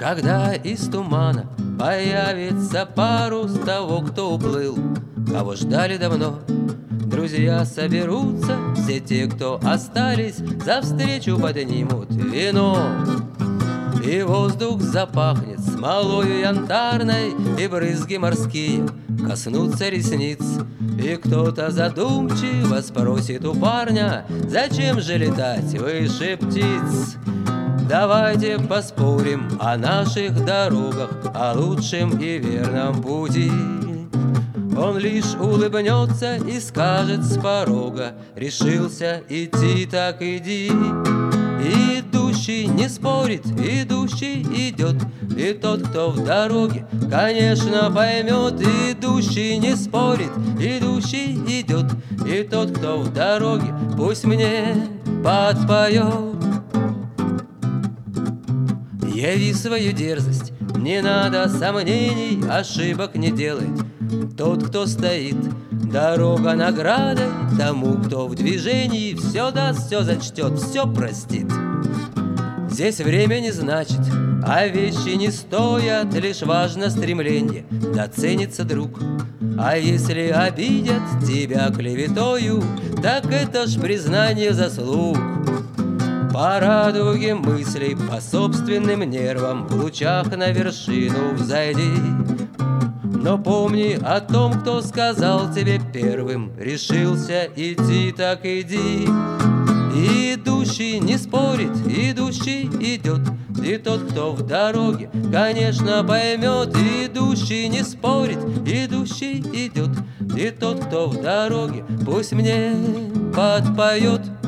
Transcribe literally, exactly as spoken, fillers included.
Когда из тумана появится парус того, кто уплыл, кого ждали давно, друзья соберутся, все те, кто остались, за встречу поднимут вино. И воздух запахнет смолою янтарной, и брызги морские коснутся ресниц. И кто-то задумчиво спросит у парня: зачем же летать выше птиц? Давайте поспорим о наших дорогах, о лучшем и верном пути. Он лишь улыбнется и скажет с порога: решился идти, так иди. И идущий не спорит, идущий идет, и тот, кто в дороге, конечно, поймет. Идущий не спорит, идущий идет, и тот, кто в дороге, пусть мне подпоет. Яви свою дерзость, не надо сомнений, ошибок не делает тот, кто стоит. Дорога наградой тому, кто в движении, все даст, все зачтет, все простит. Здесь время не значит, а вещи не стоят, лишь важно стремление, да ценится друг. А если обидят тебя клеветою, так это ж признание заслуг. По радуге мыслей, по собственным нервам, в лучах на вершину взойди. Но помни о том, кто сказал тебе первым: решился идти, так иди. И идущий не спорит, идущий идет, и тот, кто в дороге, конечно, поймет. Идущий не спорит, идущий идет, и тот, кто в дороге, пусть мне подпоет.